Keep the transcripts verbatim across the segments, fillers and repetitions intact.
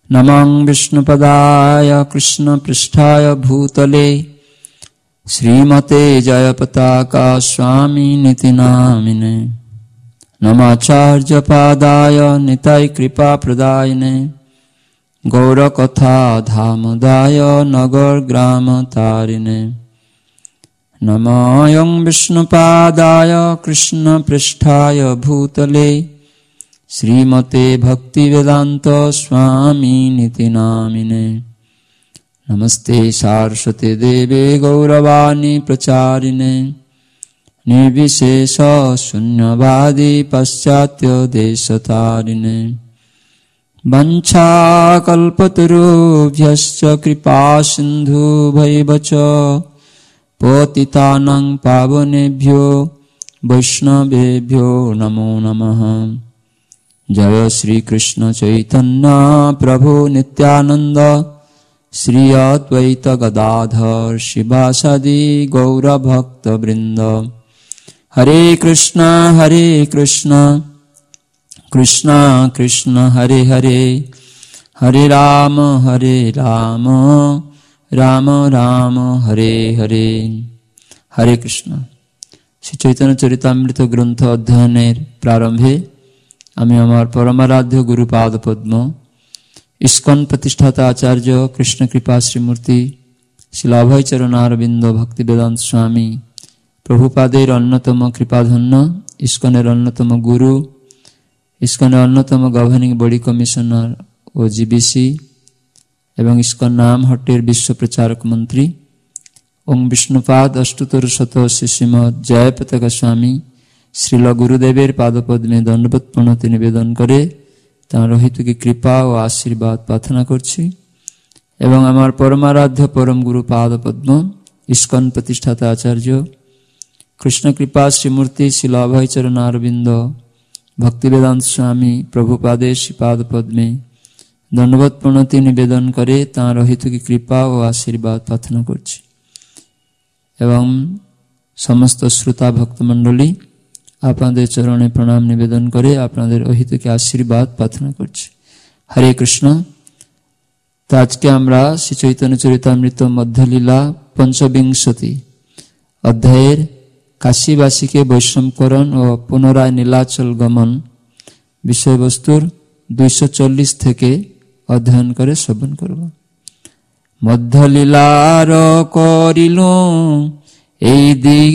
नमं विष्णुपदाय कृष्णपृष्ठाय भूतले श्रीमते जयपताका स्वामिनिति नामिने। नमाचार्यपादाय निताय कृपाप्रदायिने गौरकथा धामदाय नगरग्रामतारिणे। नमोऽयं विष्णुपादाय कृष्णपृष्ठाय भूतले श्रीमते भक्तिवेदान्त स्वामिनिति नामिने। नमस्ते सारस्वते देवे गौरवाणी प्रचारिणे निर्विशेष शून्यवादी पाश्चात्य देशतारिणे। वंशाकल्पतरुभ्यश्च कृपा सिन्धुभ्यैव च पतितानां पावनेभ्यो वैष्णवेभ्यो नमो नमः। जय श्री कृष्ण चैतन्य प्रभु नित्यानंद श्री अद्वैत गदाधर शिवासादि गौर भक्त वृंद। हरे कृष्ण हरे कृष्ण कृष्ण कृष्ण हरे हरे हरे राम हरे राम राम राम हरे हरे। हरे कृष्ण। श्री चैतन्य चरितामृत ग्रंथ अध्ययनेर प्रारंभे আমি আমার পরমারাধ্য গুরুপাদ পদ্ম ইস্কন প্রতিষ্ঠাতা আচার্য কৃষ্ণ কৃপা শ্রীমূর্তি শ্রী অভয়চরণ অরবিন্দ ভক্তি বেদান্ত স্বামী প্রভুপাদের অন্যতম কৃপাধন্য ইস্কনের অন্যতম গুরু ইস্কনের অন্যতম গভর্নিং বডি কমিশনার ও জিবিসি এবং ইস্কন নাম হটের বিশ্ব প্রচারক মন্ত্রী ওম বিষ্ণুপাদ অষ্টতর শত শ্রীমৎ জয় পতাকা স্বামী শ্রীল গুরুদেবের পাদপদ্মে দণ্ডবত প্রণতি নিবেদন করে তাঁর অহেতুকী কৃপা ও আশীর্বাদ প্রার্থনা করছি এবং আমার পরমারাধ্য পরম গুরু পাদপদ্ম ইস্কন প্রতিষ্ঠাতা আচার্য কৃষ্ণ কৃপা শ্রীমূর্তি শ্রীল অভয়চরণ অরবিন্দ ভক্তিবেদান্ত স্বামী প্রভুপাদের শ্রীপাদপদ্মে দণ্ডবত প্রণতি নিবেদন করে তাঁর অহেতুকী কৃপা ও আশীর্বাদ প্রার্থনা করছি এবং সমস্ত শ্রোতা ভক্তমণ্ডলী আপনাদের চরণে প্রণাম নিবেদন করে আপনাদের অহিতকে আশীর্বাদ প্রার্থনা করছি। হরে কৃষ্ণ। তো আজকে আমরা শ্রী চৈতন্য চরিতামৃত মধ্যলীলা পঞ্চবিংশতি অধ্যায়ের কাশীবাসীকে বৈষম্যকরণ ও পুনরায় নীলাচল গমন বিষয়বস্তুর দুইশো চল্লিশ থেকে অধ্যয়ন করে শ্রবণ করব। মধ্যলীলার করিল এই দিগ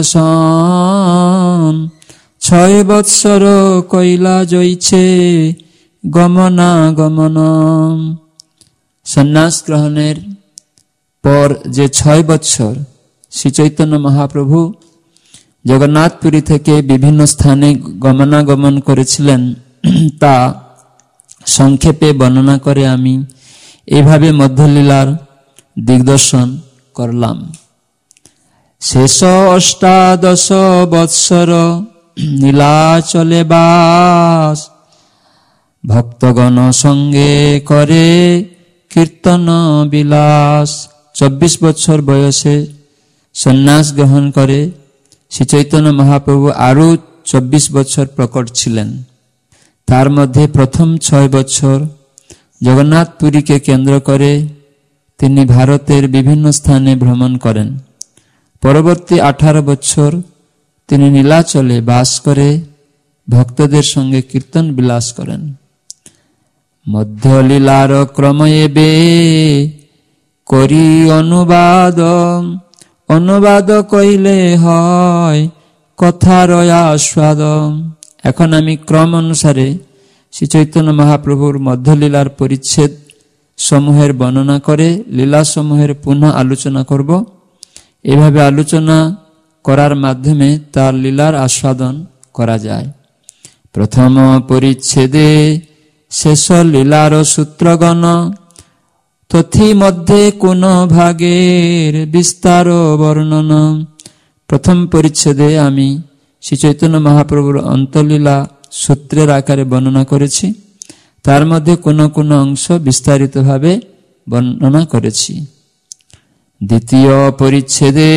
দর্শন ছয় বৎসর কইলা জইছে গমনা গমন। সন্ন্যাস গ্রহণের পর যে ছয় বৎসর শ্রী চৈতন্য মহাপ্রভু জগন্নাথপুরী থেকে বিভিন্ন স্থানে গমনাগমন করেছিলেন তা সংক্ষেপে বর্ণনা করে আমি এভাবে মধ্যলীলার দিগদর্শন করলাম। শেষ অষ্টাদশ বৎসর নীলাচলে বাস ভক্তগণ সঙ্গে করে কীর্তন বিলাস। চব্বিশ বছর বয়সে সন্ন্যাস গ্রহণ করে শ্রী চৈতন্য মহাপ্রভু আরো চব্বিশ বছর প্রকট ছিলেন। তার মধ্যে প্রথম ছয় বছর জগন্নাথপুরীকে কেন্দ্র করে তিনি ভারতের বিভিন্ন স্থানে ভ্রমণ করেন। পরবর্তী আঠারো বছর তিনি নীলাচলে বাস করে ভক্তদের সঙ্গে কীর্তন বিলাস করেন। মধ্যলীলার ক্রম এবে করি অনুবাদ অনুবাদ কইলে হয় কথার আস্বাদ। এখন আমি ক্রম অনুসারে শ্রী চৈতন্য মহাপ্রভুর মধ্যলীলার পরিচ্ছেদ সমূহের বর্ণনা করে লীলা সমূহের পুনঃ আলোচনা করব। এভাবে আলোচনা করার মাধ্যমে তার লীলার আস্বাদন করা যায়। প্রথম পরিচ্ছেদে শেষ লীলার সূত্রগণ তথি মধ্যে কোন ভাগের বিস্তার বর্ণন। প্রথম পরিচ্ছেদে আমি শ্রী চৈতন্য মহাপ্রভুর অন্তলীলা সূত্রের আকারে বর্ণনা করেছি, তার মধ্যে কোন কোন অংশ বিস্তারিতভাবে বর্ণনা করেছি। দ্বিতীয় পরিচ্ছেদে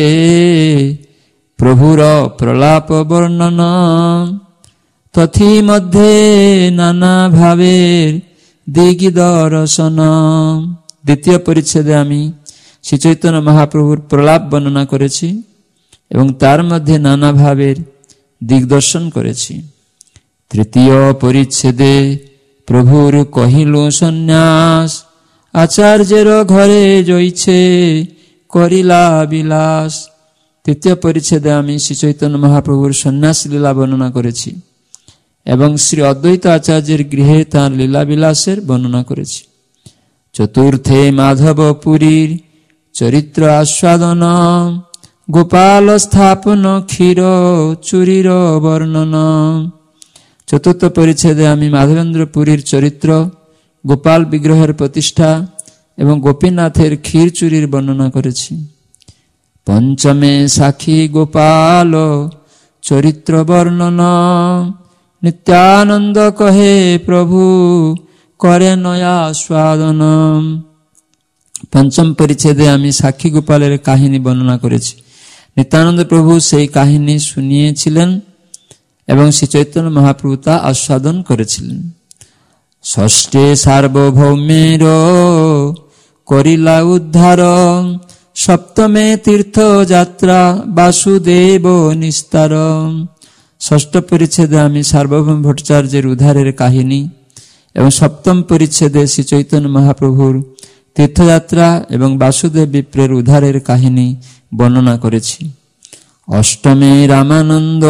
প্রভুর প্রলাপ বর্ণনা তথি মধ্যে নানা ভাবের দিগি দর্শন। দ্বিতীয় পরিচ্ছেদে আমি শ্রী চৈতন্য মহাপ্রভুর প্রলাপ বর্ণনা করেছি এবং তার মধ্যে নানা ভাবের দিগদর্শন করেছি। তৃতীয় পরিচ্ছেদে প্রভুর কহিল সন্ন্যাস, আচার্যের ঘরে জইছে করিলা বিলাস। তৃতীয় পরিচ্ছেদে আমি শ্রী চৈতন্য মহাপ্রভুর সন্ন্যাস লীলা বর্ণনা করেছি এবং শ্রী অদ্বৈত আচার্যের গৃহে তাঁর লীলা বিলাসের বর্ণনা করেছি। চতুর্থে মাধব পুরীর চরিত্র আস্বাদন, গোপাল স্থাপন ক্ষীর চুরির বর্ণন। চতুর্থ পরিচ্ছেদে আমি মাধবেন্দ্র পুরীর চরিত্র, গোপাল বিগ্রহের প্রতিষ্ঠা এবং গোপীনাথের ক্ষীর চুরির বর্ণনা করেছি। পঞ্চমে সাক্ষী গোপাল চরিত্র বর্ণন, নিত্যানন্দ কহে প্রভু করে নয়া স্বাদন। পঞ্চম পরিচ্ছেদে আমি সাক্ষী গোপালের কাহিনী বর্ণনা করেছি। নিত্যানন্দ প্রভু সেই কাহিনী শুনিয়েছিলেন এবং শ্রী চৈতন্য মহাপ্রভু তা আস্বাদন করেছিলেন। ষষ্ঠে সার্বভৌমের করিলা উদ্ধার, সপ্তমে তীর্থযাত্রা বাসুদেব নিস্তার। ষষ্ঠ পরিচ্ছেদে আমি সার্বভৌম ভট্টাচার্যের উদ্ধারের কাহিনী এবং সপ্তম পরিচ্ছেদে শ্রী চৈতন্য মহাপ্রভুর তীর্থযাত্রা এবং বাসুদেব বিপ্রের উদ্ধারের কাহিনী বর্ণনা করেছি। অষ্টমে রামানন্দ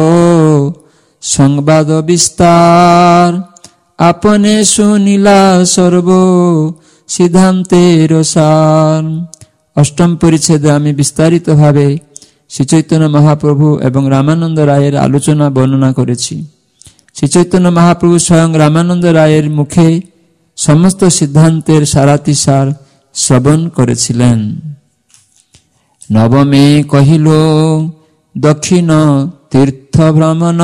সংবাদ বিস্তার, আপনে শুনিলা সর্ব সিদ্ধান্তের সার। অষ্টম পরিচ্ছেদে আমি বিস্তারিত ভাবে শ্রী চৈতন্য মহাপ্রভু এবং রামানন্দ রায়ের আলোচনা বর্ণনা করেছি। শ্রী চৈতন্য মহাপ্রভু স্বয়ং রামানন্দ রায়ের মুখে সমস্ত সিদ্ধান্তের সারাতিসার শ্রবণ করেছিলেন। নবমে কহিল দক্ষিণ তীর্থ ভ্রমণ,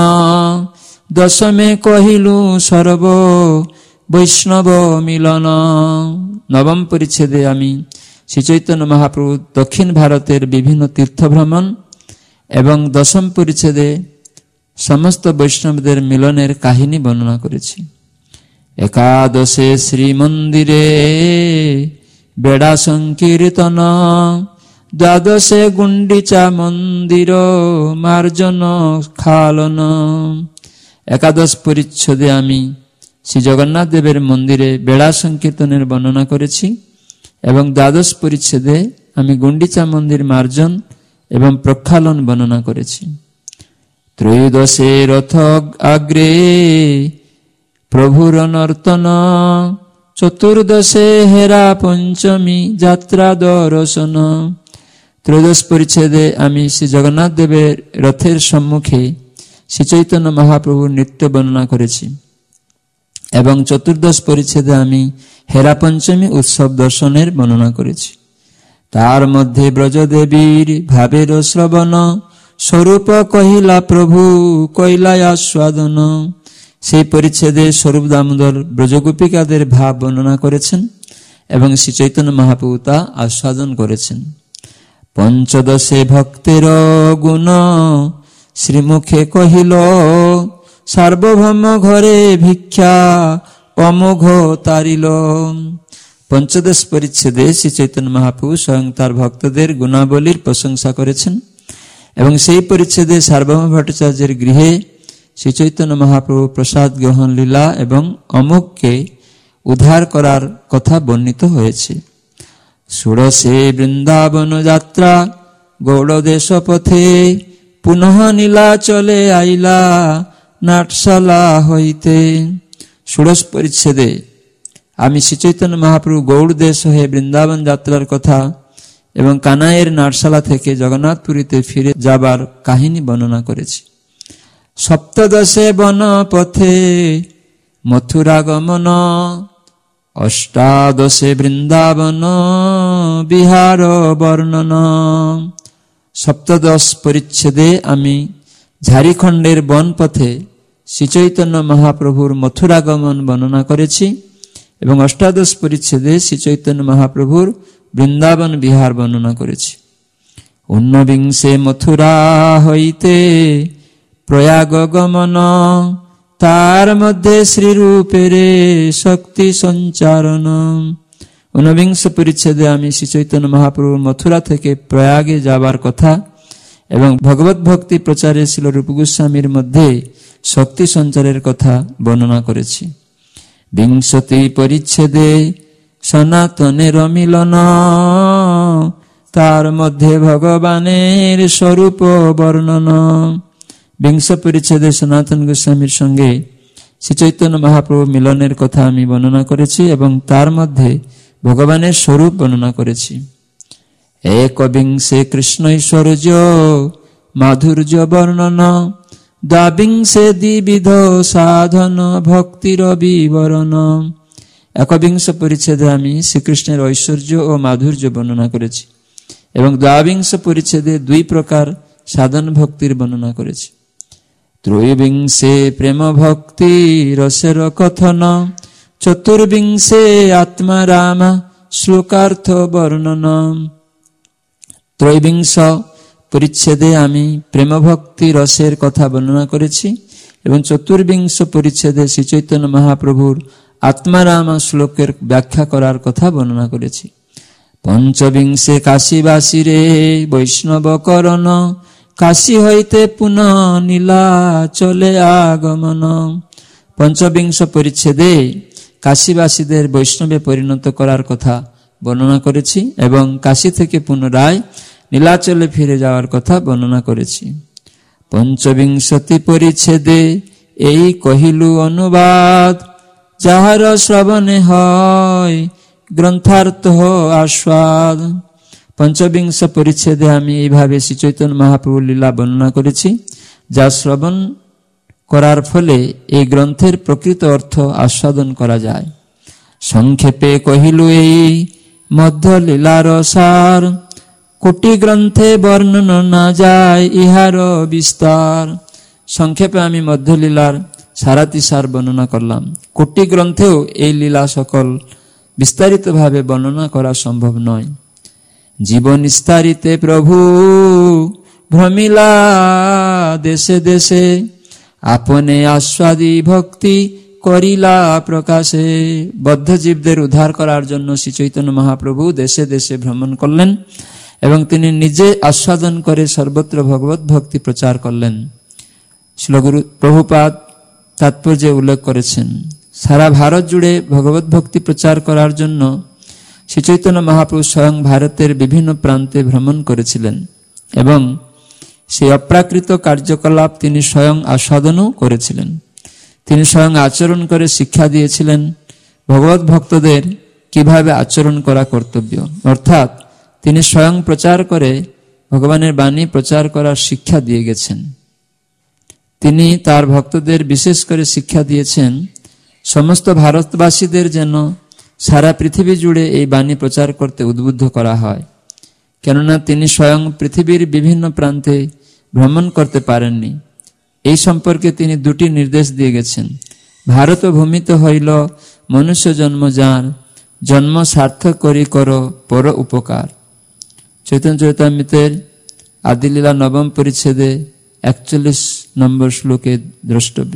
দশমে কহিলু সর্ব বৈষ্ণব মিলন। নবম পরিচ্ছেদে আমি শ্রী চৈতন্য মহাপ্রভু দক্ষিণ ভারতের বিভিন্ন তীর্থ ভ্রমণ এবং দশম পরিচ্ছেদে সমস্ত বৈষ্ণবদের মিলনের কাহিনী বর্ণনা করেছি। একাদশে শ্রীমন্দিরে বেড়া সংকীর্তন, দ্বাদশে গুন্ডিচা মন্দির মার্জন খালন। একাদশ পরিচ্ছেদে আমি শ্রী জগন্নাথ দেবের মন্দিরে বেড়া সংকীর্তনের বর্ণনা করেছি এবং দ্বাদশ পরিচ্ছেদে আমি গুন্ডিচা মন্দির মার্জন এবং প্রক্ষালন বর্ণনা করেছি। ত্রয়োদশে রথ আগ্রে প্রভুর নর্তন, চতুর্দশে হেরা পঞ্চমী যাত্রা দর্শন। ত্রয়োদশ পরিচ্ছেদে আমি শ্রী জগন্নাথ দেবের রথের সম্মুখে শ্রী চৈতন্য মহাপ্রভুর নৃত্য বর্ণনা করেছি এবং চতুর্দশ পরিচ্ছেদে আমি হেরা পঞ্চমী উৎসব দর্শনের বর্ণনা করেছি। তার মধ্যে ব্রজদেবীর ভাবের শ্রবণ, স্বরূপ কহিলা প্রভু কইলায় আস্বাদন। সেই পরিচ্ছেদে স্বরূপ দামোদর ব্রজগোপিকাদের ভাব বর্ণনা করেছেন এবং শ্রী চৈতন্য মহাপ্রভু তা আস্বাদন করেছেন। পঞ্চদশে ভক্তের গুণ শ্রীমুখে কহিল, সার্বভৌম ঘরে ভিক্ষা অমোঘ তারিল। পঞ্চদশ পরিচ্ছেদে শ্রী চৈতন্য মহাপ্রভু স্বয়ং তার ভক্তদের গুণাবলীর প্রশংসা করেছেন এবং সেই পরিচ্ছেদে সার্বভৌম ভট্টাচার্যের গৃহে শ্রী চৈতন্য মহাপ্রভু প্রসাদ গ্রহণ লীলা এবং অমোঘকে উদ্ধার করার কথা বর্ণিত হয়েছে। ষোড়শে বৃন্দাবন যাত্রা গৌড় দেশ পথে, পুনঃ নীলাচলে আইলা নাটশালা হইতে। ষোড়শ পরিচ্ছেদে আমি শ্রী চৈতন্য মহাপ্রভু গৌড় দেশ হয়ে বৃন্দাবন যাত্রার কথা এবং কানাইয়ের নাটশালা থেকে জগন্নাথপুরীতে ফিরে যাবার কাহিনী বর্ণনা করেছি। সপ্তদশে বন পথে মথুরা গমন, অষ্টাদশে বৃন্দাবন বিহার বর্ণন। সপ্তদশ পরিচ্ছেদে আমি ঝাড়িখণ্ডের বন পথে শ্রী চৈতন্য মহাপ্রভুর মথুরা গমন বর্ণনা করেছি এবং অষ্টাদশ পরিচ্ছেদে শ্রী চৈতন্য মহাপ্রভুর বৃন্দাবন বিহার বর্ণনা করেছি। ঊনবিংশে মথুরা হইতে প্রয়াগ গমন, তার মধ্যে শ্রীরূপের শক্তি সঞ্চারণ। ঊনবিংশ পরিচ্ছেদে আমি শ্রী চৈতন্য মহাপ্রভু মথুরা থেকে প্রয়াগে যাবার কথা এবং ভগবত ভক্তি প্রচারে ছিল রূপ গোস্বামীর মধ্যে শক্তি সঞ্চারের কথা বর্ণনা করেছি। বিংশতি পরিচ্ছেদে সনাতনের মিলন, তার মধ্যে ভগবানের স্বরূপ বর্ণন। বিংশ পরিচ্ছেদে সনাতন গোস্বামীর সঙ্গে শ্রী চৈতন্য মহাপ্রভু মিলনের কথা আমি বর্ণনা করেছি এবং তার মধ্যে ভগবানের স্বরূপ বর্ণনা করেছি। একবিংশে কৃষ্ণ ঐশ্বর্য মাধুর্য বর্ণন, দ্বাবিংশে দ্বিবিধ সাধন ভক্তির বিবরণ। একবিংশ পরিচ্ছেদে আমি শ্রীকৃষ্ণের ঐশ্বর্য ও মাধুর্য বর্ণনা করেছি এবং দ্বাবিংশ পরিচ্ছেদে দুই প্রকার সাধন ভক্তির বর্ণনা করেছি। ত্রয়োবিংশে প্রেম ভক্তি রসের কথন, চতুর্বিংশে আত্মারাম শ্লোকার্থ বর্ণন। ত্রয়োবিংশ পরিচ্ছেদে আমি প্রেম ভক্তি রসের কথা বর্ণনা করেছি এবং চতুর্বিংশ পরিচ্ছেদে শ্রী চৈতন্য মহাপ্রভুর আত্মারাম শ্লোকের ব্যাখ্যা করার কথা বর্ণনা করেছি। পঞ্চবিংশে কাশীবাসীরে বৈষ্ণব করণ, কাশী হইতে পুনঃ নীলা চলে আগমন। পঞ্চবিংশ পরিচ্ছেদে কাশীবাসীদের বৈষ্ণবে পরিণত করার কথা বর্ণনা করেছি এবং কাশী থেকে পুনরায় নীলাচলে ফিরে যাওয়ার কথা বর্ণনা করেছি। পঞ্চবিংশতি পরিচ্ছেদে এই কহিলু অনুবাদ, যাহার শ্রবণে হয় গ্রন্থার্থ আস্বাদ। পঞ্চবিংশ পরিচ্ছেদে আমি এইভাবে শ্রী চৈতন্য মহাপ্রভুর লীলা বর্ণনা করেছি, যা শ্রবণ করার ফলে এই গ্রন্থের প্রকৃত অর্থ আস্বাদন করা যায়। সংক্ষেপে কহিলু এই মধ্য লীলার সার, কোটি গ্রন্থে বর্ণন না যায় ইহার বিস্তার। সংক্ষেপে আমি মধ্যলীলার সারাতি সার বর্ণনা করলাম। কোটি গ্রন্থেও এই লীলা সকল বিস্তারিত ভাবে বর্ণনা করা সম্ভব নয়। জীবন বিস্তারিতে প্রভু ভ্রমিলা দেশে দেশে, আপনে আস্বাদী ভক্তি করিলা প্রকাশে। বদ্ধ জীবদের উদ্ধার করার জন্য শ্রী চৈতন্য মহাপ্রভু দেশে দেশে ভ্রমণ করলেন এবং তিনি নিজে আস্বাদন করে সর্বত্র ভগবত ভক্তি প্রচার করলেন। শ্রীগুরু প্রভুপাদ তাৎপর্যে উল্লেখ করেছেন, সারা ভারত জুড়ে ভগবত ভক্তি প্রচার করার জন্য শ্রী চৈতন্য মহাপ্রভু স্বয়ং ভারতের বিভিন্ন প্রান্তে ভ্রমণ করেছিলেন এবং সেই অপ্রাকৃত কার্যকলাপ তিনি স্বয়ং আস্বাদনও করেছিলেন। তিনি স্বয়ং আচরণ করে শিক্ষা দিয়েছিলেন ভগবত ভক্তদের কিভাবে আচরণ করা কর্তব্য, অর্থাৎ তিনি স্বয়ং প্রচার করে ভগবানের বাণী প্রচার করার শিক্ষা দিয়ে গেছেন। তিনি তার ভক্তদের বিশেষ করে শিক্ষা দিয়েছেন সমস্ত ভারতবাসীদের যেন সারা পৃথিবী জুড়ে এই বাণী প্রচার করতে উদ্বুদ্ধ করা হয়, কেননা তিনি স্বয়ং পৃথিবীর বিভিন্ন প্রান্তে ভ্রমণ করতে পারেননি। এই সম্পর্কে তিনি দুটি নির্দেশ দিয়ে গেছেন। ভারত ভূমিতে হইল মনুষ্য জন্ম যার, জন্ম সার্থক করি কর পর উপকার। চৈতন্য চরিতামৃতের আদিলীলা নবম পরিচ্ছেদে একচল্লিশ নম্বর শ্লোকে দ্রষ্টব্য।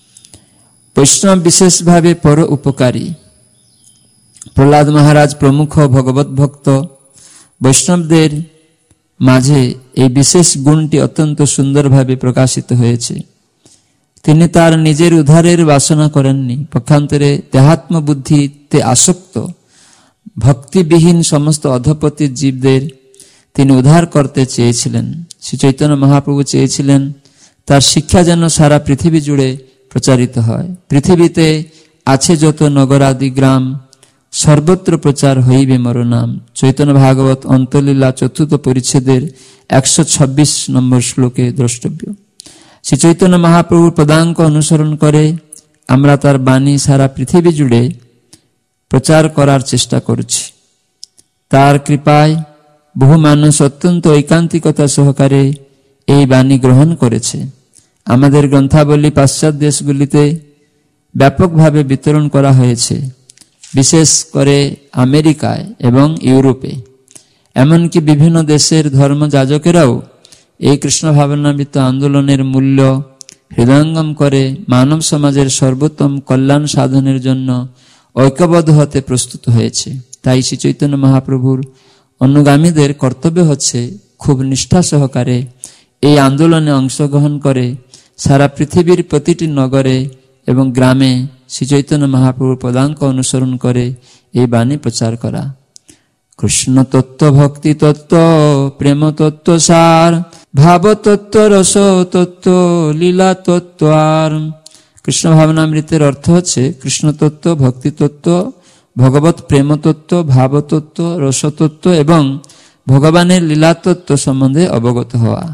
বৈষ্ণব বিশেষভাবে পর উপকারী। প্রহ্লাদ মহারাজ প্রমুখ ভগবত ভক্ত বৈষ্ণবদের মাঝে এই বিশেষ গুণটি অত্যন্ত সুন্দরভাবে প্রকাশিত হয়েছে। তিনি তার নিজের উদ্ধারের বাসনা করেননি, পক্ষান্তরে দেহাত্ম বুদ্ধিতে আসক্ত ভক্তিবিহীন সমস্ত অধপতি জীবদের তিনি উদ্ধার করতে চেয়েছিলেন। শ্রী চৈতন্য মহাপ্রভু চেয়েছিলেন তার শিক্ষা যেন সারা পৃথিবী জুড়ে প্রচারিত হয়। পৃথিবীতে আছে যত নগরাদি গ্রাম, সর্বত্র প্রচার হইবে মোর নাম। চৈতন্য ভাগবত অন্তলীলা চতুর্থ পরিচ্ছেদের একশো ছাব্বিশ নম্বর শ্লোকে দ্রষ্টব্য। শ্রী চৈতন্য মহাপ্রভুর পদাঙ্ক অনুসরণ করে আমরা তার বাণী সারা পৃথিবী জুড়ে প্রচার করার চেষ্টা করছি। তার কৃপায় বহু মানুষ অত্যন্ত ঐকান্তিকতা সহকারে এই বাণী গ্রহণ করেছে। আমাদের গ্রন্থাবলী পাশ্চাত্য দেশগুলিতে ব্যাপকভাবে বিতরণ করা হয়েছে, বিশেষ করে আমেরিকায় এবং ইউরোপে। এমনকি বিভিন্ন দেশের ধর্মযাজকেরাও এই কৃষ্ণ ভাবনামৃত আন্দোলনের মূল্য হৃদয়ঙ্গম করে মানব সমাজের সর্বোত্তম কল্যাণ সাধনের জন্য ঐক্যবদ্ধ হতে প্রস্তুত হয়েছে। তাই শ্রী চৈতন্য মহাপ্রভুর অনুগামীদের কর্তব্য হচ্ছে খুব নিষ্ঠা সহকারে এই আন্দোলনে অংশগ্রহণ করে সারা পৃথিবীর প্রতিটি নগরে এবং গ্রামে শ্রী চৈতন্য মহাপ্রভুর পদাঙ্ক অনুসরণ করে এই বাণী প্রচার করা। কৃষ্ণ তত্ত্ব, ভক্তি তত্ত্ব, প্রেম তত্ত্ব সার, ভাব তত্ত্ব, রস তত্ত্ব, লীলা তত্ত্ব আর। কৃষ্ণ ভাবনামৃতের অর্থ হচ্ছে কৃষ্ণ তত্ত্ব, ভক্তি তত্ত্ব, ভগবত প্রেম তত্ত্ব, ভাব তত্ত্ব, রস তত্ত্ব এবং ভগবানের লীলা তত্ত্ব সম্বন্ধে অবগত হওয়া।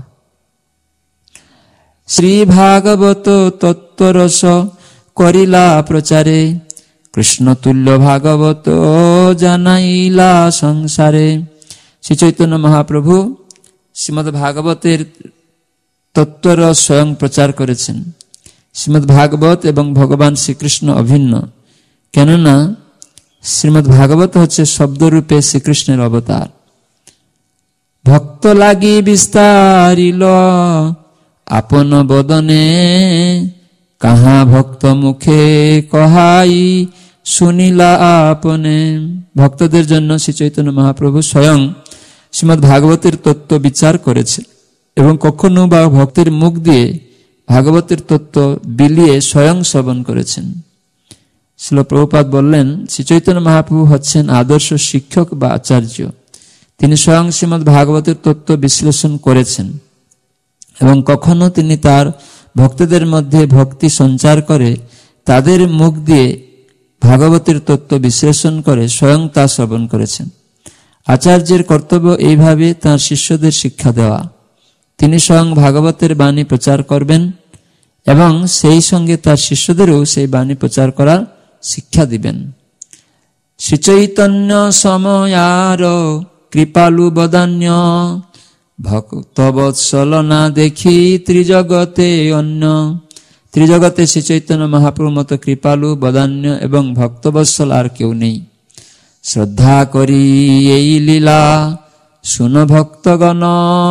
শ্রী ভাগবত তত্ত্ব রস করিলা প্রচারে, কৃষ্ণ তুল্য ভাগবত জানাইলা সংসারে। শ্রী চৈতন্য মহাপ্রভু শ্রীমদ্ ভাগবতের তত্ত্বরস স্বয়ং প্রচার করেছেন। শ্রীমদ্ ভাগবত এবং ভগবান শ্রীকৃষ্ণ অভিন্ন, কেননা শ্রীমদ্ ভাগবত হচ্ছে শব্দরূপে শ্রীকৃষ্ণের অবতার। ভক্ত লাগি বিস্তারিল আপন বদনে, কাহা ভক্ত মুখে কহাই শুনিলা আপনে। ভক্তদের জন্য শ্রী চৈতন্য মহাপ্রভু স্বয়ং শ্রীমদ্ ভাগবতের তত্ত্ব বিচার করেছে এবং কখনো বা ভক্তের মুখ দিয়ে ভাগবতের তত্ত্ব বিলিয়ে স্বয়ং শ্রবণ করেছেন। শ্রীল প্রভুপাদ বললেন, শ্রী চৈতন্য মহাপ্রভু হচ্ছেন আদর্শ শিক্ষক বা আচার্য। তিনি স্বয়ং শ্রীমদ্ ভাগবতের তত্ত্ব বিশ্লেষণ করেছেন এবং কখনো তিনি তার ভক্তদের মধ্যে ভক্তি সঞ্চার করে তাদের মুখ দিয়ে ভাগবতের তত্ত্ব বিশ্লেষণ করে স্বয়ং তা শ্রবণ করেছেন। আচার্যের কর্তব্য এইভাবে তার শিষ্যদের শিক্ষা দেওয়া। তিনি স্বয়ং ভাগবতের বাণী প্রচার করবেন এবং সেই সঙ্গে তার শিষ্যদেরও সেই বাণী প্রচার করার শিক্ষা দিবেন। শ্রী চৈতন্য সময়ার কৃপালু বদান্য, ভক্ত বৎসল না দেখি ত্রিজগতে অন্য। ত্রিজগতে শ্রী চৈতন্য মহাপ্রভুর মতো কৃপালু, বদান্য এবং ভক্তবৎসল আর কেউ নেই। শ্রদ্ধা করি এই লীলা শুন ভক্তগণ,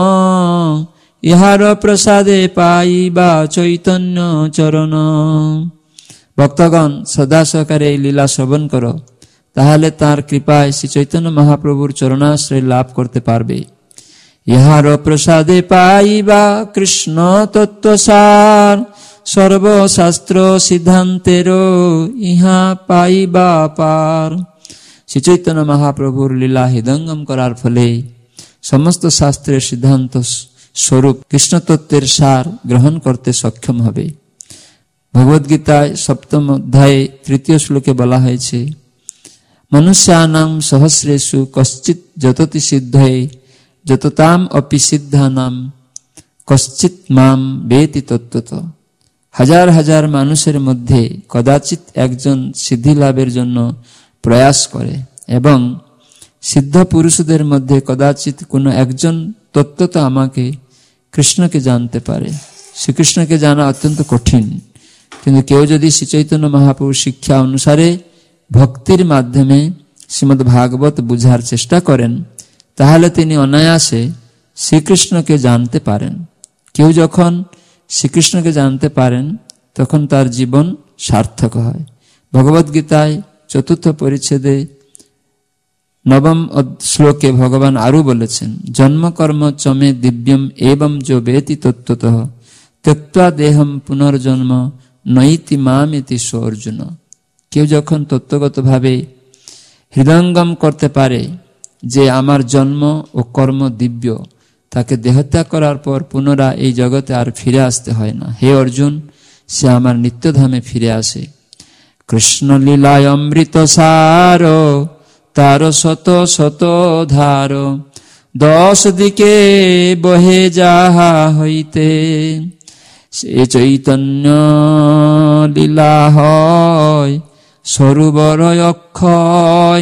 ইহার প্রসাদে পাইবা চৈতন্য চরণ। ভক্তগণ শ্রদ্ধা সহকারে এই লীলা শ্রবণ করো, তাহলে তার কৃপায় শ্রী চৈতন্য মহাপ্রভুর চরণাশ্রয় লাভ করতে পারবে। ইহার প্রসাদে পাইবা কৃষ্ণ তত্ত্বসার, সর্বশাস্ত্র সিদ্ধান্তের ইহা পাইবা পার। শ্রী চৈতন্য মহাপ্রভুর লীলা হৃদয়ঙ্গম করার ফলে সমস্ত শাস্ত্রের সিদ্ধান্ত স্বরূপ কৃষ্ণ তত্ত্বের সার গ্রহণ করতে সক্ষম হবে। ভগবদ্গীতায় সপ্তম অধ্যায়ে তৃতীয় শ্লোকে বলা হয়েছে, মনুষ্যানাং সহস্রেষু কশ্চিৎ যততি সিদ্ধয়ে, যততাম অপি সিদ্ধানাম কশ্চিৎ মাম বেতি তত্ত্বত। হাজার হাজার মানুষের মধ্যে কদাচিৎ একজন সিদ্ধি লাভের জন্য প্রয়াস করে এবং সিদ্ধ পুরুষদের মধ্যে কদাচিৎ কোনো একজন তত্ত্বত আমাকে কৃষ্ণকে জানতে পারে। শ্রীকৃষ্ণকে জানা অত্যন্ত কঠিন, কিন্তু কেউ যদি শ্রী চৈতন্য মহাপ্রভুর শিক্ষা অনুসারে ভক্তির মাধ্যমে শ্রীমদ্ ভাগবত বুঝার চেষ্টা করেন, তাহলে তিনি অনায়াসে শ্রীকৃষ্ণকে জানতে পারেন। কেউ যখন শ্রীকৃষ্ণকে জানতে পারেন তখন তার জীবন সার্থক হয়। ভগবদ্গীতায় চতুর্থ পরিচ্ছেদে নবম শ্লোকে ভগবান আরো বলেছেন, জন্মকর্ম চমে দিব্যম এবং যো বেতি তত্ত্বতঃ ত্যক্ত্বা দেহম পুনর্জন্ম নৈতি মামেতি স অর্জুন। কেউ যখন তত্ত্বগত ভাবে হৃদয়ঙ্গম করতে পারে যে আমার জন্ম ও কর্ম দিব্য, তাকে দেহত্যাগ করার পর পুনরায় এই জগতে আর ফিরে আসতে হয় না। হে অর্জুন, সে আমার নিত্যধামে ফিরে আসে। কৃষ্ণ লীলায় অমৃত সার, তার শত শত ধার, দশ দিকে বহে যাহা হইতে। সে চৈতন্য লীলা হয় সরোবর অক্ষয়,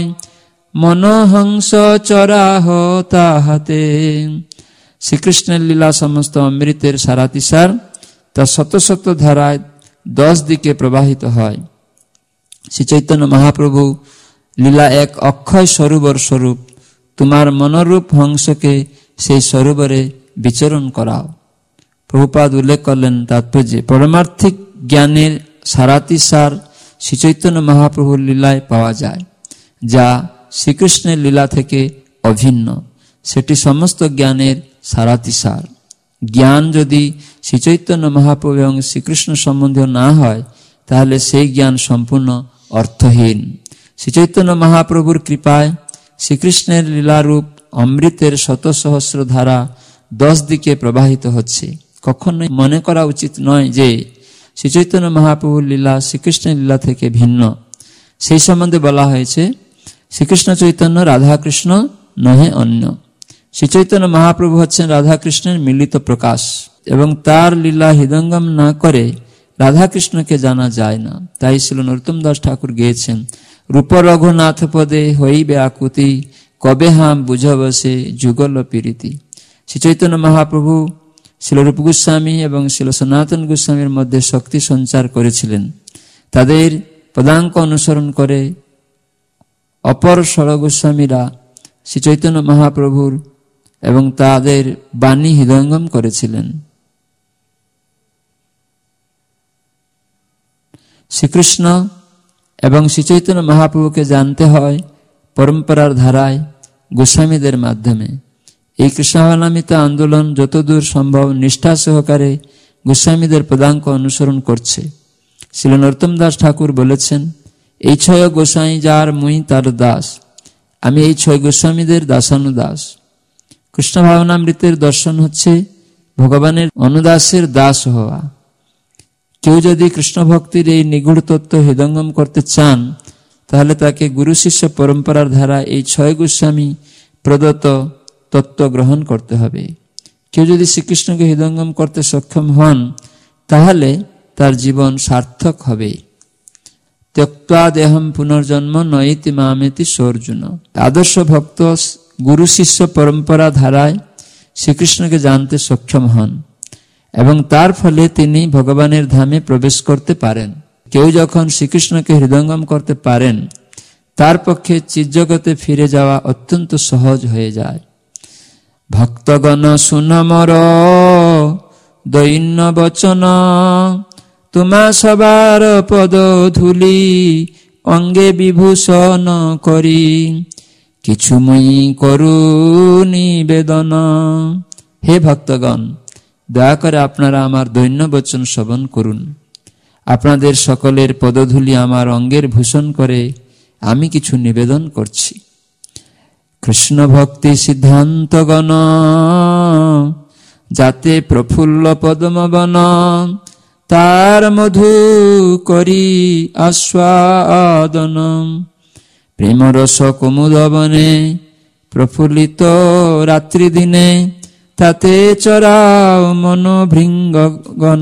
মনহংস চরাহ তাহাতে। শ্রীকৃষ্ণের লীলা সমস্ত অমৃতের সারাতিসার, তা শত শত ধারায় দশ দিকে প্রবাহিত হয়। শ্রী চৈতন্য মহাপ্রভু লীলা এক অক্ষয় সরোবর স্বরূপ। তোমার মনোরূপ হংসকে সেই সরোবরে বিচরণ করাও। প্রভুপাদ উল্লেখ করলেন তাৎপর্যে, পরমার্থিক জ্ঞানের সারাতি সার শ্রী চৈতন্য মহাপ্রভুর লীলায় পাওয়া যায়, যা শ্রীকৃষ্ণের লীলা থেকে অভিন্ন। সেটি সমস্ত জ্ঞানের সারাতি সার। জ্ঞান যদি শ্রী চৈতন্য মহাপ্রভু এবং শ্রীকৃষ্ণ সম্বন্ধীয় না হয়, তাহলে সেই জ্ঞান সম্পূর্ণ অর্থহীন। শ্রী চৈতন্য মহাপ্রভুর কৃপায় শ্রীকৃষ্ণের লীলারূপ অমৃতের শত সহস্র ধারা দশ দিকে প্রবাহিত হচ্ছে। কখনোই মনে করা উচিত নয় যে শ্রী চৈতন্য মহাপ্রভুর লীলা শ্রীকৃষ্ণের লীলা থেকে ভিন্ন। সেই সম্বন্ধে বলা হয়েছে, শ্রীকৃষ্ণ চৈতন্য রাধাকৃষ্ণ নহে অন্য। শ্রী চৈতন্য মহাপ্রভু হচ্ছেন রাধাকৃষ্ণের মিলিত প্রকাশ, এবং তার লীলা হৃদয়ঙ্গম না করে রাধাকৃষ্ণকে জানা যায় না। তাই শ্রীল নরোত্তম দাস ঠাকুর গেয়েছেন, রূপ রঘুনাথ পদে হইবে আকুতি, কবে হাম বুঝবসে যুগল প্রীতি। শ্রী চৈতন্য মহাপ্রভু শ্রীল রূপ গোস্বামী এবং শ্রীল সনাতন গোস্বামীর মধ্যে শক্তি সঞ্চার করেছিলেন। তাদের পদাঙ্ক অনুসরণ করে অপর ষড় গোস্বামীরা শ্রী চৈতন্য মহাপ্রভুর এবং তাদের বাণী হৃদয়ঙ্গম করেছিলেন। শ্রীকৃষ্ণ এবং শ্রী চৈতন্য মহাপ্রভুকে জানতে হয় পরম্পরার ধারায় গোস্বামীদের মাধ্যমে। এই কৃষ্ণাবলম্বিত আন্দোলন যতদূর সম্ভব নিষ্ঠা সহকারে গোস্বামীদের পদাঙ্ক অনুসরণ করছে। শ্রীল নরোত্তম দাস ঠাকুর বলেছেন, এই ছয় গোসাই যার মুই তার দাস, আমি এই ছয় গোস্বামীদের দাসানুদাস। কৃষ্ণ ভাবনামৃতের দর্শন হচ্ছে ভগবানের অনুদাসের দাস হওয়া। কেউ যদি কৃষ্ণ ভক্তির এই নিগুড় তত্ত্ব হৃদয়ঙ্গম করতে চান, তাহলে তাকে গুরু শিষ্য পরম্পরার ধারা এই ছয় গোস্বামী প্রদত্ত তত্ত্ব গ্রহণ করতে হবে। কেউ যদি শ্রীকৃষ্ণকে হৃদয়ঙ্গম করতে সক্ষম হন, তাহলে তার জীবন সার্থক হবে। ত্যক্ত্বা দেহম পুনর্জন্ম নয়িতি মামেতি সর্জুন। আদর্শ ভক্ত গুরু শিষ্য পরম্পরা ধারায় শ্রীকৃষ্ণকে জানতে সক্ষম হন এবং তার ফলে তিনি ভগবানের ধামে প্রবেশ করতে পারেন। কেউ যখন শ্রীকৃষ্ণকে হৃদয়ঙ্গম করতে পারেন, তার পক্ষে চিৎজগতে ফিরে যাওয়া অত্যন্ত সহজ হয়ে যায়। ভক্তগণ শুনমর দৈন্য বচন, তোমা সবার পদ ধুলি অঙ্গে বিভূষণ করি, কিছু মই করু নিবেদন। হে ভক্তগণ, দয়া করে আপনারা আমার দৈন্য বচন শ্রবণ করুন। আপনাদের সকলের পদধূলি আমার অঙ্গের ভূষণ করে আমি কিছু নিবেদন করছি। কৃষ্ণ ভক্তি সিদ্ধান্তগণ যাতে প্রফুল্ল পদ্মবন, তার মধু করি আস্বাদন। প্রেমরস কুমুদ বনে প্রফুল্লিত রাত্রি দিনে, তাতে চরাও মন ভৃঙ্গগণ।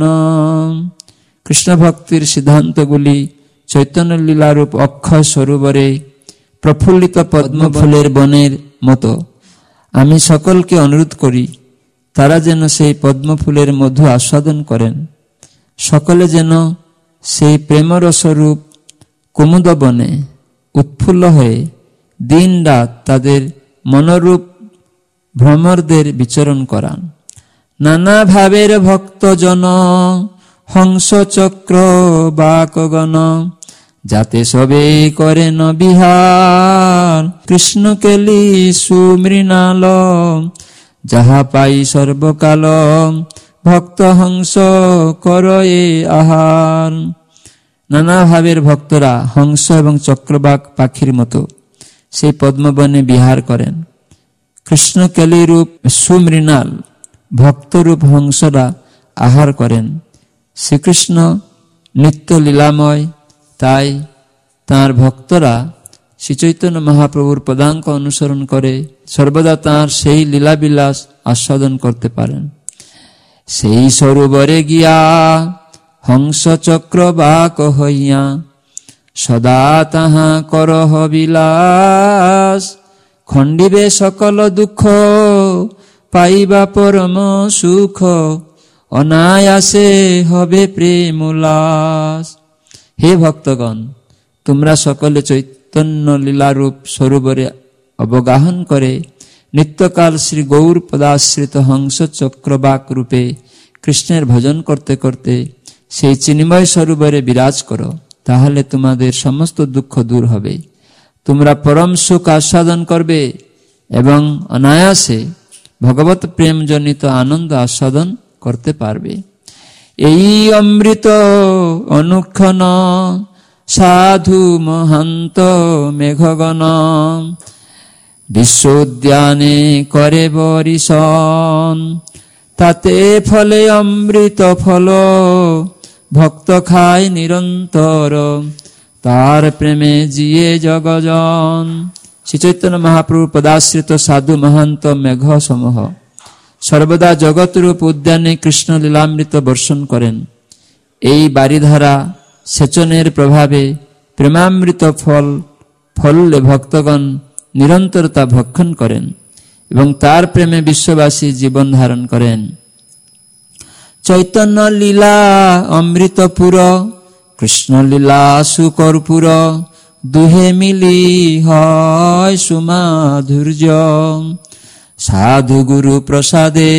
কৃষ্ণ ভক্তির সিদ্ধান্তগুলি চৈতন্য লীলারূপ অক্ষয় সরোবরে প্রফুল্লিত পদ্মফুলের বনের মতো। আমি সকলকে অনুরোধ করি, তারা যেন সেই পদ্মফুলের মধু আস্বাদন করেন। সকলে যেন সেই প্রেমরসরূপ কুমুদ বনে উৎফুল্ল হয়ে দিন রাত তাদের মনোরূপ ভ্রমরদের বিচরণ করান। নানা ভাবের ভক্তজন হংস চক্র বাকগণ, যাতে সবে করেন বিহার কৃষ্ণ কেলি সুমৃণাল, যাহা পাই সর্বকাল ভক্ত হংস করয়ে আহার। নানা ভাবের ভক্তরা হংস এবং চক্রবাক পাখির মতো সেই পদ্মবনে বিহার করেন। কৃষ্ণ কেলি রূপ সুমৃণাল ভক্তরূপ হংসরা আহার করেন। শ্রীকৃষ্ণ নিত্য লীলাময়, তাই তাঁর ভক্তরা শ্রী চৈতন্য মহাপ্রভুর পদাঙ্ক অনুসরণ করে সর্বদা তাঁর সেই লীলাবিলাস আস্বাদন করতে পারেন। সেই সরোবরে গিয়া হংস চক্র বাক হইয়া, সদা তাহা করহ বিলাস, খণ্ডিবে সকল দুঃখ পাইবা পরম সুখ, অনায়াসে হবে প্রেম উল্লাস। হে ভক্তগণ, তোমরা সকলে চৈতন্য লীলারূপ সরোবরে অবগাহন করে নিত্যকাল শ্রী গৌর পদাশ্রিত হংস চক্রবাক রূপে কৃষ্ণের ভজন করতে করতে সেই চিন্ময় সরোবরে বিরাজ করো, তাহলে তোমাদের সমস্ত দুঃখ দূর হবে, তোমরা পরম সুখ আস্বাদন করবে এবং অনায়াসে ভগবত প্রেম জনিত আনন্দ আস্বাদন করতে পারবে। এই অমৃত অনুক্ষণ সাধু মহান্ত মেঘগণ বিশ্ব উদ্যানে করে বরিশন, তাতে ফলে অমৃত ফল ভক্ত খায় নিরন্তর, তার প্রেমে জিয়ে জগজন। শ্রী চৈতন্য মহাপ্রভু পদাশ্রিত সাধু মহান্ত মেঘ সমূহ সর্বদা জগৎরূপ উদ্যানে কৃষ্ণ লীলামৃত বর্ষণ করেন। এই বারিধারা সেচনের প্রভাবে প্রেমামৃত ফল ফললে ভক্তগণ নিরন্তর তা ভক্ষণ করেন এবং তার প্রেমে বিশ্ববাসী জীবন ধারণ করেন। চৈতন্য লীলা অমৃতপুর, কৃষ্ণ লীলা সুকর্পূর, দুহে মিলি হয় সুমাধুর্য। সাধু গুরু প্রসাদে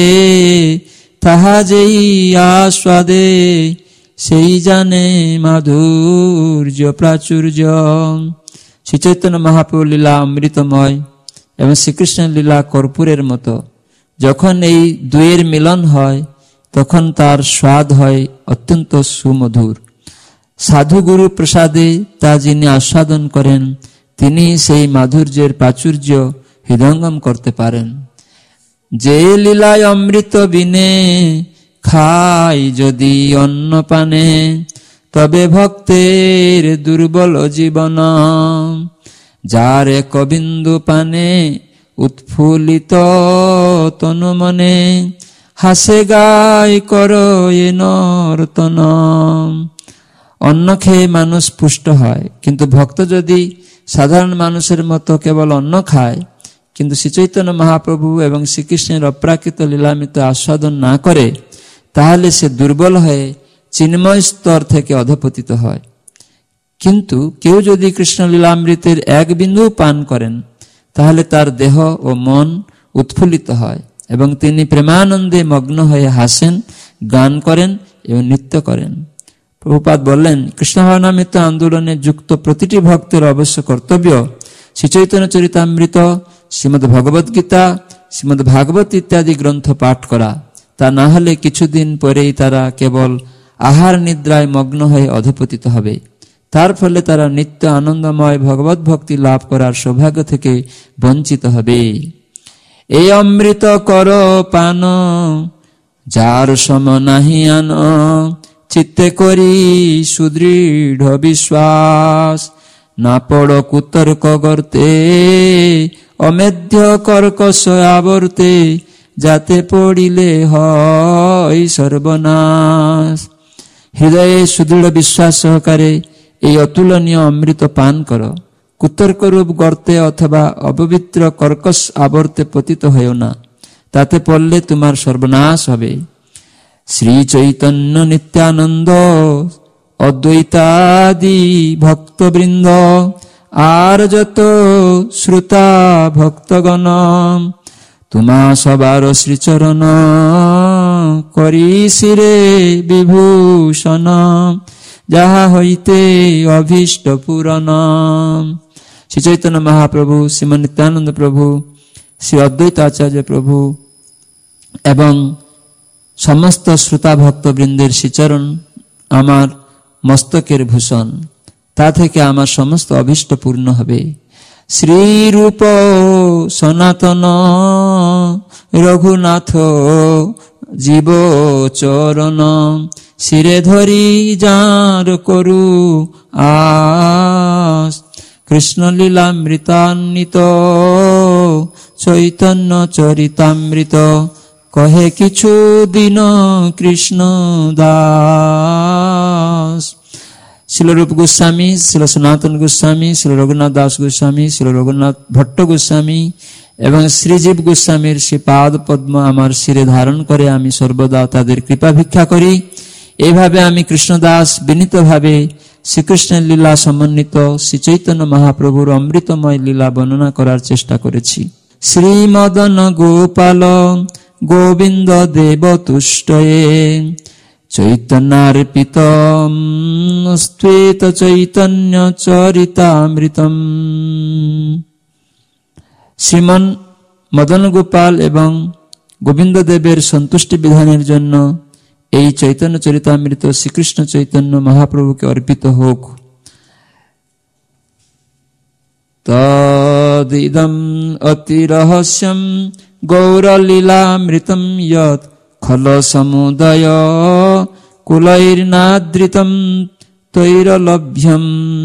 তাহা যেই আস্বাদে, সেই জানে মাধুর্য প্রাচুর্য। শ্রী চৈতন্য মহাপ্রভু লীলা অমৃতময় এবং শ্রীকৃষ্ণের লীলা কর্পূরের মতো। যখন এই দুয়ের মিলন হয় তখন তার স্বাদ হয় অত্যন্ত সুমধুর। সাধু গুরু প্রসাদে তা যিনি আস্বাদন করেন, তিনি সেই মাধুর্যের প্রাচুর্য হৃদয়ঙ্গম করতে পারেন। যে লীলায় অমৃত বিনে খাই যদি অন্ন পানে, তবে ভক্তের দুর্বল জীবন। যার এক বিন্দু পানে উৎফুল্লিত তনু মনে, হাসে গায় কর এ নর্তন। অন্ন খেয়ে মানুষ পুষ্ট হয়, কিন্তু ভক্ত যদি সাধারণ মানুষের মতো কেবল অন্ন খায় কিন্তু শ্রীচৈতন্য মহাপ্রভু এবং শ্রীকৃষ্ণের অপ্রাকৃত লীলামৃত আস্বাদন না করে, তাহলে সে দুর্বল হয়ে চিন্ময় স্তর থেকে অধপতিত হয়। কিন্তু কেউ যদি কৃষ্ণ লীলামৃতের এক বিন্দু পান করেন, তাহলে তার দেহ ও মন উৎফুল্লিত হয় এবং তিনি প্রেমানন্দে মগ্ন হয়ে হাসেন, গান করেন এবং নৃত্য করেন। প্রভুপাদ বললেন, কৃষ্ণ ভাবনামৃত আন্দোলনে যুক্ত প্রতিটি ভক্তের অবশ্য কর্তব্য শ্রী চৈতন্য চরিতামৃত, শ্রীমদ্ ভগবত গীতা, শ্রীমদ্ ভাগবত ইত্যাদি গ্রন্থ পাঠ করা। তা না হলে কিছুদিন পরেই তারা কেবল আহার নিদ্রায় মগ্ন হয়ে অধপতিত হবে। তার ফলে তারা নিত্য আনন্দময় ভগবত ভক্তি লাভ করার সৌভাগ্য থেকে বঞ্চিত হবে। এই অমৃত কর পান, যার সম নাহি আন, চিত্তে করি সুদৃঢ় বিশ্বাস। না পড় কুতর্ক গর্তে, অমেধ্য কর্কশ আবর্তে, যাতে পড়িলে হয় সর্বনাশ। হৃদয়ে সুদৃঢ় বিশ্বাস সহকারে এই অতুলনীয় অমৃত পান কর। কুতর্ক রূপ গর্তে অথবা অপবিত্র কর্কশ আবর্তে পতিত হয়েও না, তাতে পড়লে তোমার সর্বনাশ হবে। শ্রী চৈতন্য নিত্যানন্দ অদ্বৈতাদি ভক্তবৃন্দ, আর যত শ্রোতা ভক্তগণ, তোমা সবার শ্রীচরণ করি শিরে বিভূষণ। যাহা হইতে অভীষ্ট পূরণ। শ্রী চৈতন্য মহাপ্রভু, শ্রীমন নিত্যানন্দ প্রভু, শ্রী অদ্বৈত আচার্য প্রভু এবং সমস্ত শ্রোতা ভক্তবৃন্দের শ্রীচরণ আমার মস্তকের ভূষণ, তা থেকে আমার সমস্ত অভীষ্ট পূর্ণ হবে। শ্রীরূপ সনাতন রঘুনাথ জীব চরণ, শিরে ধরি যার করু আস। কৃষ্ণ লীলামৃতান্বিত চৈতন্য চরিতামৃত, কহে কিছু দিন কৃষ্ণ দাস। শিল রূপ গোস্বামী, শিল সনাতন গোস্বামী, শিল রঘুনাথ দাস গোস্বামী, শিল রঘুনাথ ভট্ট গোস্বামী এবং শ্রীজীব গোস্বামীর শ্রীপাদ পদ্ম আমার শিরে ধারণ করে আমি সর্বদা তাদের কৃপা ভিক্ষা করি। এইভাবে আমি কৃষ্ণদাস বিনীত ভাবে শ্রীকৃষ্ণের লীলা সমন্বিত শ্রী চৈতন্য মহাপ্রভুর অমৃতময় লীলা বর্ণনা করার চেষ্টা করেছি। শ্রীমদন গোপাল গোবিন্দ দেব তুষ্টয়ে চৈতন্যার্পিতম শ্বেত চৈতন্য চরিতামৃতম। শ্রীমন মদন গোপাল এবং গোবিন্দ দেবের সন্তুষ্টি বিধানের জন্য এই চৈতন্য চরিতামৃত শ্রীকৃষ্ণ চৈতন্য মহাপ্রভুকে অর্পিত হোক। তদিদম অতি রহস্যম গৌরলীলামৃতম যৎ খল সমুদয় কুলৈর্নাদৃতম তৈরলভ্যম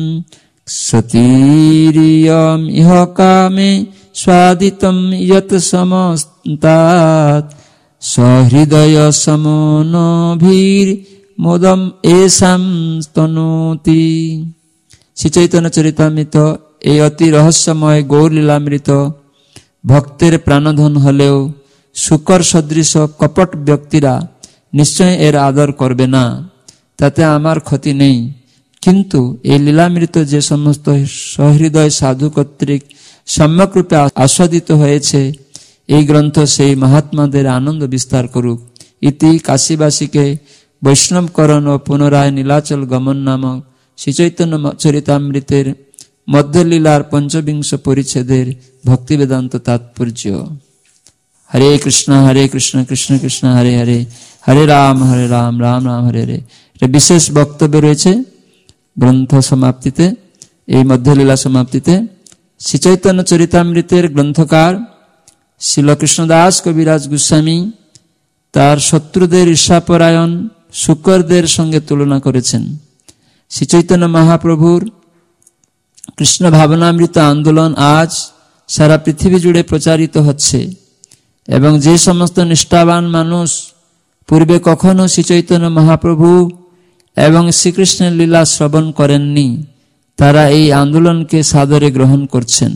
সতীরিয়ম ইহ কামে স্বাদিতম যৎ সমস্তাৎ সহৃদয় সমনভির মোদম এষাম স্তনোতি। শ্রী চৈতন্য চরিতামৃত এই অতি রহস্যময় গৌর লীলামৃত ভক্তের প্রাণধন হলেও শুকর সদৃশ কপট ব্যক্তিরা নিশ্চয় এর আদর করবে না, তাতে আমার ক্ষতি নেই। কিন্তু এই লীলামৃত যে সমস্ত সহৃদয় সাধু কর্তৃক সম্যক রূপে আস্বাদিত হয়েছে, এই গ্রন্থ সেই মহাত্মাদের আনন্দ বিস্তার করুক। ইতি কাশীবাসীকে বৈষ্ণবকরণ ও পুনরায় নীলাচল গমন নামক শ্রীচৈতন্য চরিতামৃতের মধ্যলীলার পঞ্চবিংশ পরিচ্ছেদের ভক্তিবেদান্ত তাৎপর্য। হরে কৃষ্ণ হরে কৃষ্ণ কৃষ্ণ কৃষ্ণ হরে হরে, হরে রাম হরে রাম রাম রাম হরে হরে। এটা বিশেষ বক্তব্য রয়েছে গ্রন্থ সমাপ্তিতে, এই মধ্যলীলা সমাপ্তিতে। শ্রীচৈতন্য চরিতামৃতের গ্রন্থকার শ্রীল কৃষ্ণদাস কবিরাজ গোস্বামী তার শত্রুদের ঈর্ষাপরায়ণ শুকরদের সঙ্গে তুলনা করেছেন। শ্রীচৈতন্য মহাপ্রভুর কৃষ্ণ ভাবনামৃত আন্দোলন আজ সারা পৃথিবী জুড়ে প্রচারিত হচ্ছে এবং যে সমস্ত নিষ্ঠাবান মানুষ পূর্বে কখনো শ্রীচৈতন্য মহাপ্রভু এবং শ্রীকৃষ্ণের লীলা শ্রবণ করেননি, তারা এই আন্দোলনকে সাদরে গ্রহণ করছেন।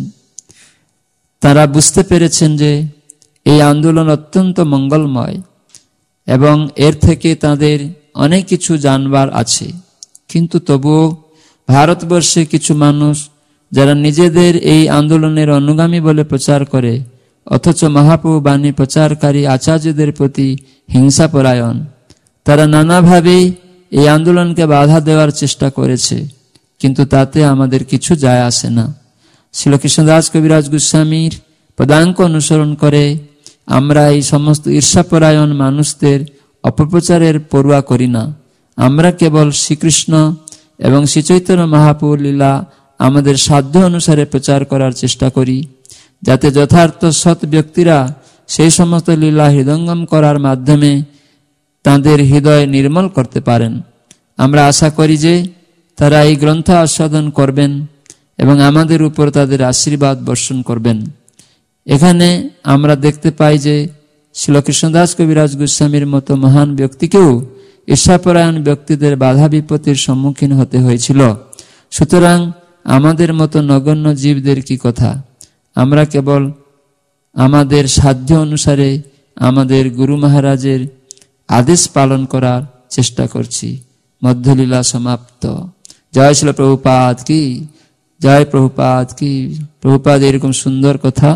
তারা বুঝতে পেরেছেন যে এই আন্দোলন অত্যন্ত মঙ্গলময় এবং এর থেকে তাদের অনেক কিছু জানবার আছে। কিন্তু তবুও ভারতবর্ষে কিছু মানুষ যারা নিজেদের এই আন্দোলনের অনুগামী বলে প্রচার করে, অথচ মহাপ্রভু বাণী প্রচারকারী আচার্যদের প্রতি হিংসাপরায়ণ, তারা নানাভাবে এই আন্দোলনকে বাধা দেওয়ার চেষ্টা করেছে, কিন্তু তাতে আমাদের কিছু যায় আসে না। শ্রীল কৃষ্ণদাস কবিরাজ গোস্বামীর পদাঙ্ক অনুসরণ করে আমরা এই সমস্ত ঈর্ষাপরায়ণ মানুষদের অপপ্রচারের পরোয়া করি না। আমরা কেবল শ্রীকৃষ্ণ এবং শ্রীচৈতন্য মহাপ্রভুর লীলা আমাদের সাধ্য অনুসারে প্রচার করার চেষ্টা করি, যাতে যথার্থ সৎ ব্যক্তিরা সেই সমস্ত লীলা হৃদয়ঙ্গম করার মাধ্যমে তাদের হৃদয় নির্মল করতে পারেন। আমরা আশা করি যে তারা এই গ্রন্থ আস্বাদন করবেন এবং আমাদের উপর তাদের আশীর্বাদ বর্ষণ করবেন। এখানে আমরা দেখতে পাই যে শ্রীল কৃষ্ণদাস কবিরাজ গোস্বামীর মতো মহান ব্যক্তিকেও ঈর্ষাপরায়ণ ব্যক্তিদের বাধা বিপত্তির সম্মুখীন হতে হয়েছিল। সুতরাং আমাদের মতো নগণ্য জীবদের কি কথা? আমরা কেবল আমাদের সাধ্য অনুসারে আমাদের গুরু মহারাজের আদেশ পালন করার চেষ্টা করছি। মধ্যলীলা সমাপ্ত। জয় শ্রীল প্রভুপাদ কি জয়, প্রভুপাদ কি। প্রভুপাদ এরকম সুন্দর কথা,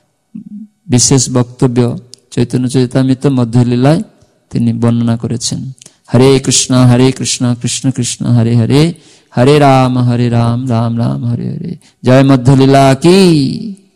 বিশেষ বক্তব্য চৈতন্য চরিতামৃত মধ্যলীলায় তিনি বর্ণনা করেছেন। হরে কৃষ্ণ হরে কৃষ্ণ কৃষ্ণ কৃষ্ণ হরে হরে, হরে রাম হরে রাম রাম রাম হরে হরে। জয় মধ্যলীলা কি।